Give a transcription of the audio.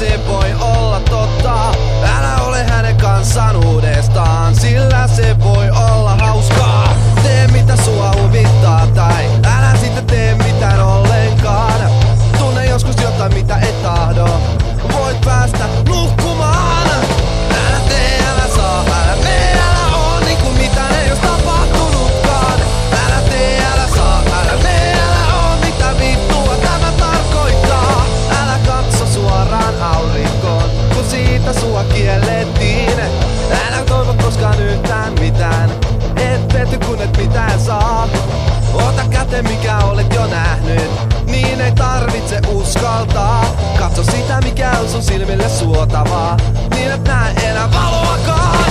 se voi olla totta. Älä ole hänen kanssaan uudestaan, sillä se voi olla hauskaa. Tee mitä sua huvittaa tai älä sitten tee mitään ollenkaan. Tunne joskus jotain mitä et tahdo, voit päästä nukkumaan. Älä tee, älä saa, älä mene, älä oo niinku mitään ei ois tapahtunutkaan. Älä tee, älä saa, älä mene, älä oo mitä vittua tämä tarkoittaa. Älä katso suoraan aurinkoon, kun siitä sua kiellettiin. Älä toivo koskaan yhtään mitään, et pety kun et mitään saa. Ota käteen mikä olet jo nähnyt, niin ei tarvitse uskaltaa. Katso sitä mikä on sun silmille suotavaa, niin et näe enää valoakaan.